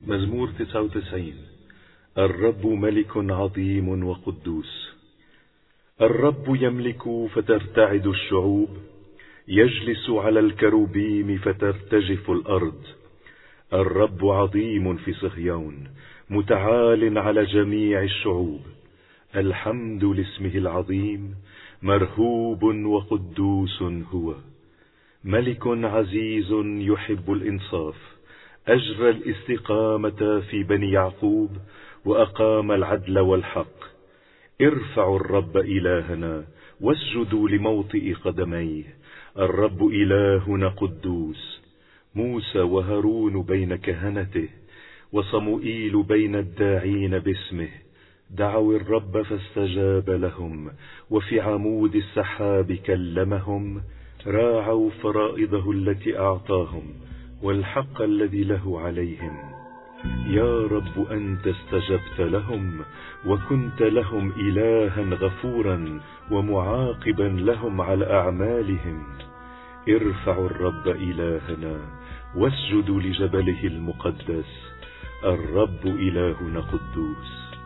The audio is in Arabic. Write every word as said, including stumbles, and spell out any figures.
مزمور تسعة وتسعين. الرب ملك عظيم وقدوس. الرب يملك فترتعد الشعوب، يجلس على الكروبيم فترتجف الأرض. الرب عظيم في صهيون، متعال على جميع الشعوب. الحمد لاسمه العظيم، مرهوب وقدوس هو. ملك عزيز يحب الإنصاف، أجرى الاستقامة في بني يعقوب، وأقام العدل والحق. ارفعوا الرب إلهنا واسجدوا لموطئ قدميه. الرب إلهنا قدوس. موسى وهارون بين كهنته، وصموئيل بين الداعين باسمه. دعوا الرب فاستجاب لهم، وفي عمود السحاب كلمهم. راعوا فرائضه التي أعطاهم، والحق الذي له عليهم. يا رب أنت استجبت لهم، وكنت لهم إلها غفورا، ومعاقبا لهم على أعمالهم. ارفعوا الرب إلهنا واسجدوا لجبله المقدس. الرب إلهنا قدوس.